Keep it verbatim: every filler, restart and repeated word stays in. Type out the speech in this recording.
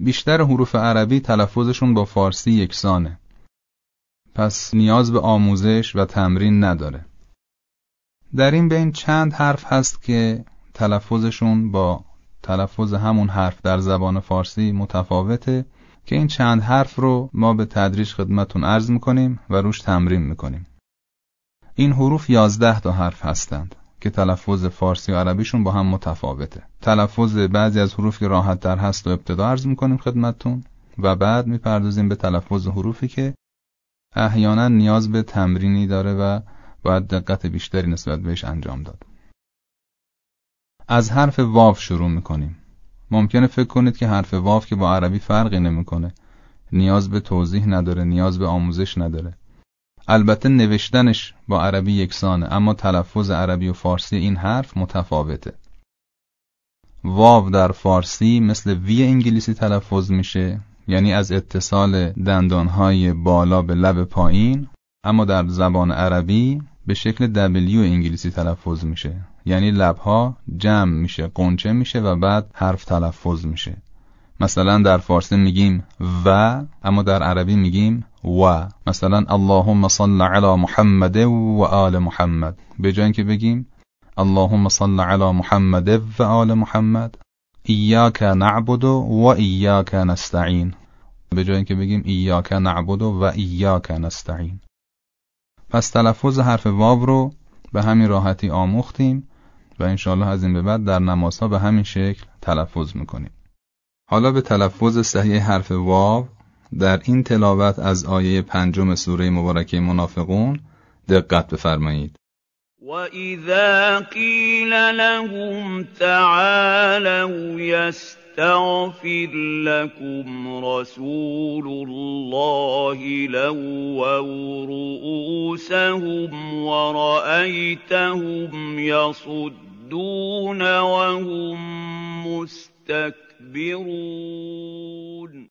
بیشتر حروف عربی تلفظشون با فارسی یکسانه، پس نیاز به آموزش و تمرین نداره. در این بین چند حرف هست که تلفظشون با تلفظ همون حرف در زبان فارسی متفاوته که این چند حرف رو ما به تدریج خدمتون عرض میکنیم و روش تمرین میکنیم. این حروف یازده تا حرف هستند که تلفظ فارسی و عربیشون با هم متفاوته. تلفظ بعضی از حروف که راحت تر هست و ابتدا عرض میکنیم خدمتون و بعد میپردازیم به تلفظ حروفی که احیانا نیاز به تمرینی داره و باید دقت بیشتری نسبت بهش انجام داد. از حرف واو شروع میکنیم. ممکنه فکر کنید که حرف واو که با عربی فرقی نمیکنه، نیاز به توضیح نداره، نیاز به آموزش نداره. البته نوشتنش با عربی یکسانه، اما تلفظ عربی و فارسی این حرف متفاوته. واو در فارسی مثل وی انگلیسی تلفظ میشه، یعنی از اتصال دندانهای بالا به لب پایین، اما در زبان عربی به شکل دبلیو انگلیسی تلفظ میشه، یعنی لبها جمع میشه، قنچه میشه و بعد حرف تلفظ میشه. مثلا در فارسی میگیم و، اما در عربی میگیم و. مثلا اللهم صل علی محمد و آل محمد، به جای اینکه بگیم اللهم صل علی محمد و آل محمد، ایاک نعبد و ایاک نستعین، به جای اینکه بگیم ایاک نعبد و ایاک نستعین. پس تلفظ حرف واو رو به همین راحتی آموختیم و انشاءالله از این به بعد در نمازها به همین شکل تلفظ میکنیم. حالا به تلفظ صحیح حرف واو در این تلاوت از آیه پنجم سوره مبارکه منافقون دقت بفرمایید. وَإِذَا قِيلَ لَهُمْ تَعَالَوْا يَسْتَغْفِرْ لَكُمْ رَسُولُ اللَّهِ لَوَّوْا رُءُوسَهُمْ وَرَأَيْتَهُمْ يَصُدُّونَ وَهُمْ مُسْتَكْبِرُونَ.